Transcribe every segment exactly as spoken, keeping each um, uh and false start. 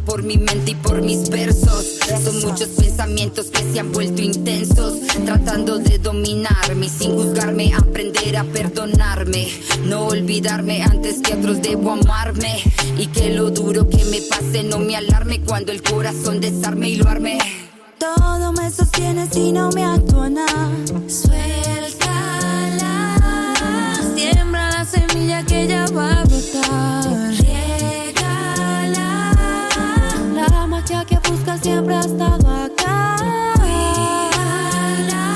por mi mente y por mis versos. Son muchos pensamientos que se han vuelto intensos, tratando de dominarme y sin juzgarme aprender a perdonarme. No olvidarme antes que otros debo amarme, y que lo duro que me pase no me alarme cuando el corazón desarme y lo arme. Todo me sostiene si no me actúa nada. Suéltala, siembra la semilla que ya va a brotar. Riégala, la magia que busca siempre ha estado acá. Cuídala.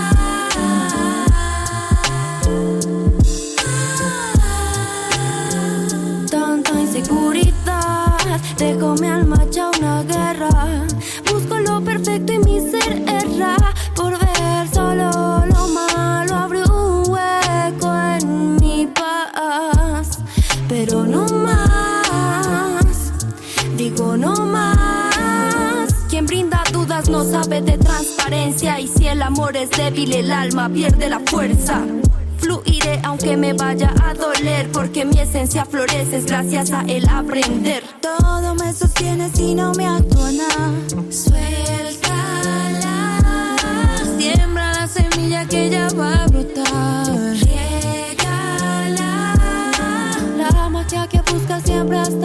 Tanta inseguridad dejó mi alma hecha una guerra. Busco lo perfecto y mi ser erra. Por ver solo lo malo abrió un hueco en mi paz. Pero no más, digo no más. Quien brinda dudas no sabe de transparencia, y si el amor es débil el alma pierde la fuerza. Fluiré aunque me vaya a doler, porque mi esencia florece es gracias a el aprender. Todo me sostiene si no me actúa nada. Suéltala, siembra la semilla que ya va a brotar. Riégala, la magia que busca siempre hasta